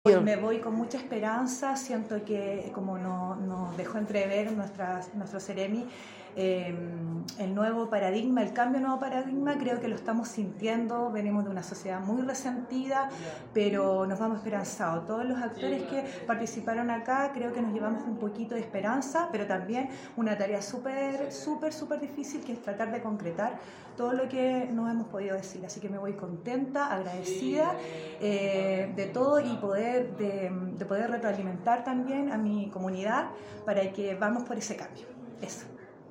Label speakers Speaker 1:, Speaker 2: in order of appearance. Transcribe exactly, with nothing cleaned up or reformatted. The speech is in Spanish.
Speaker 1: Me voy con mucha esperanza, siento que como nos no dejó entrever nuestra, nuestro Ceremi, eh, el nuevo paradigma, el cambio nuevo paradigma, creo que lo estamos sintiendo, venimos de una sociedad muy resentida, pero nos vamos esperanzados. Todos los actores que participaron acá, creo que nos llevamos un poquito de esperanza, pero también una tarea súper, súper, súper difícil, que es tratar de concretar todo lo que nos hemos podido decir. Así que me voy contenta, agradecida eh, de todo y poder, de, de poder retroalimentar también a mi comunidad para que vamos por ese cambio. Eso.